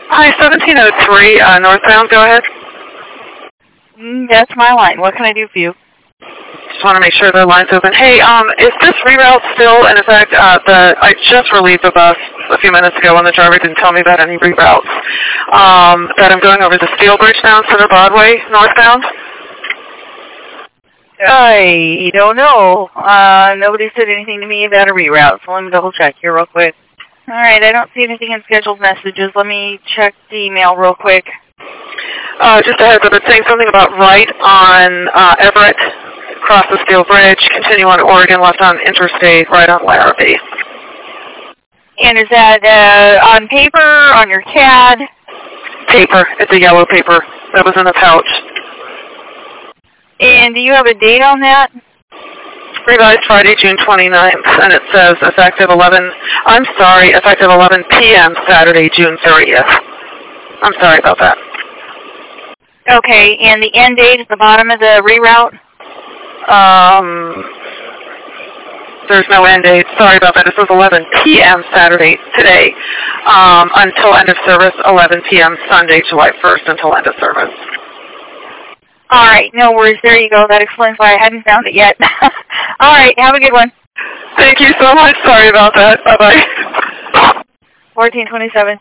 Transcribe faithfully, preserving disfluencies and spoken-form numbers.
Hi, seventeen oh three uh, northbound. Go ahead. Mm, that's my line. What can I do for you? Just want to make sure the line's open. Hey, um, is this reroute still in effect? Uh, the I just relieved the bus a few minutes ago when the driver didn't tell me about any reroutes. Um, that I'm going over the Steel Bridge now instead of Broadway northbound. I don't know. Uh, nobody said anything to me about a reroute, so let me double check here real quick. All right, I don't see anything in scheduled messages. Let me check the email real quick. Uh, just a heads up, it's saying something about right on uh, Everett, cross the Steel Bridge, continue on Oregon, left on Interstate, right on Larrabee. And is that uh, on paper, on your C A D? Paper. It's a yellow paper that was in the pouch. And do you have a date on that? Revised Friday, June twenty-ninth, and it says effective eleven, I'm sorry, effective eleven p m Saturday, June thirtieth. I'm sorry about that. Okay, and the end date at the bottom of the reroute? Um, there's no end date. Sorry about that. It says eleven p m Saturday, today, um, until end of service, eleven p m Sunday, July first, until end of service. All right, no worries. There you go. That explains why I hadn't found it yet. All right, have a good one. Thank you so much. Sorry about that. Bye-bye. fourteen twenty-seven.